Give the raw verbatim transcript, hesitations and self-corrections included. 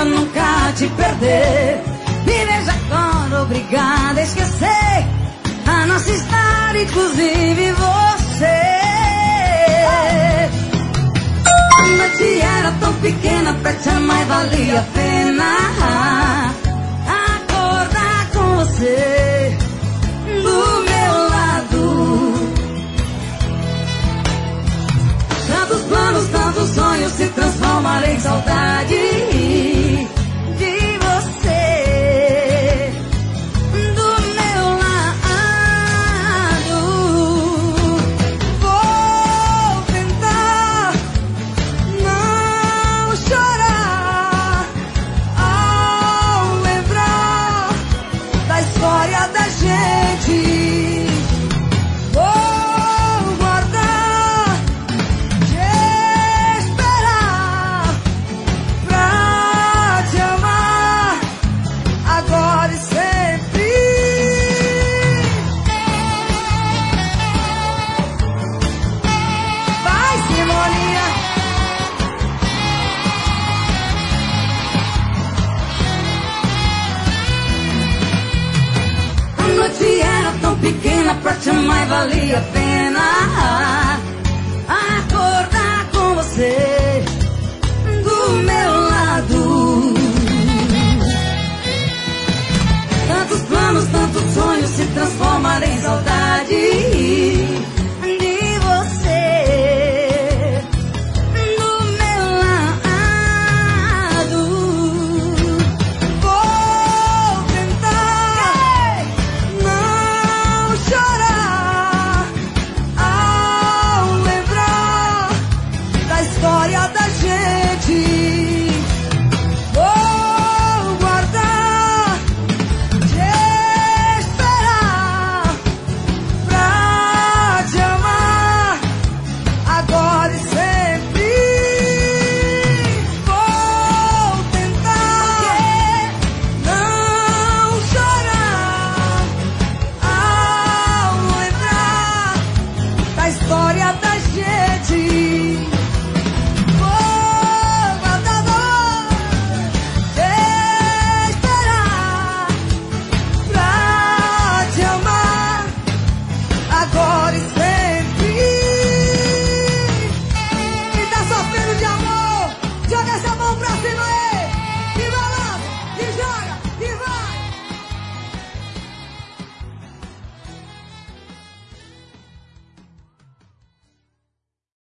nunca te perder. Me veja agora obrigada a esquecer a nossa história, inclusive você. A noite era tão pequena, pra te amar valia a pena acordar com você do meu lado. Tantos planos, tantos sonhos se transformaram em saudade de você do meu lado. Vou tentar não chorar ao lembrar da história da gente. Vou guardar, te esperar pra te amar agora e sempre. Vai, Simoninha. A noite era tão pequena, pra te amar valia a pena acordar com você